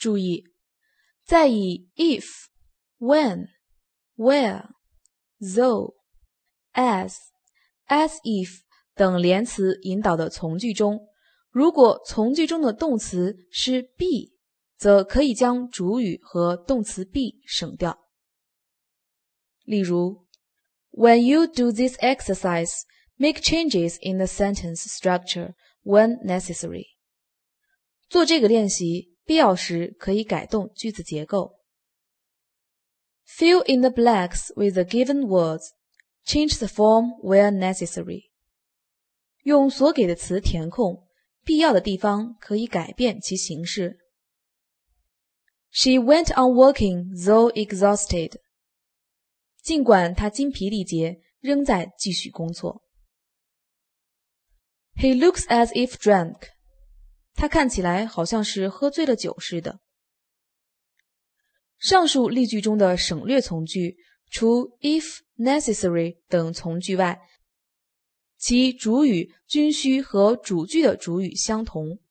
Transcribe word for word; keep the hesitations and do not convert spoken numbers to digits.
注意，在以 if、when、where、though、as、as if 等连词引导的从句中，如果从句中的动词是 be， 则可以将主语和动词 be 省掉。例如 When you do this exercise, make changes in the sentence structure when necessary. 做这个练习，必要时可以改动句子结构。Fill in the blanks with the given words. Change the form where necessary. 用所给的词填空，必要的地方可以改变其形式。She went on working, though exhausted. 尽管她精疲力竭，仍在继续工作。He looks as if drunk. 他看起来好像是喝醉了酒似的。上述例句中的省略从句，除 if、necessary 等从句外，其主语均需和主句的主语相同。